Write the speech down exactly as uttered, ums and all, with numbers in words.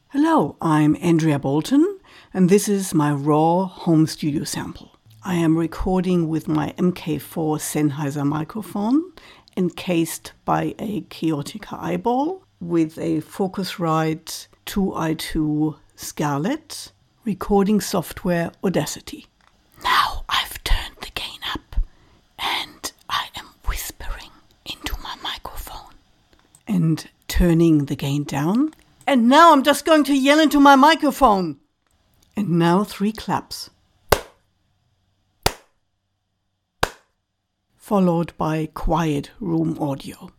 Hello, I'm Andrea Bolton, and this is my raw home studio sample. I am recording with my M K four Sennheiser microphone, encased by a Chaotica eyeball, with a Focusrite two i two Scarlett, recording software Audacity. Now I've turned the gain up, and I am whispering into my microphone. And turning the gain down. And now I'm just going to yell into my microphone. And now three claps. Followed by quiet room audio.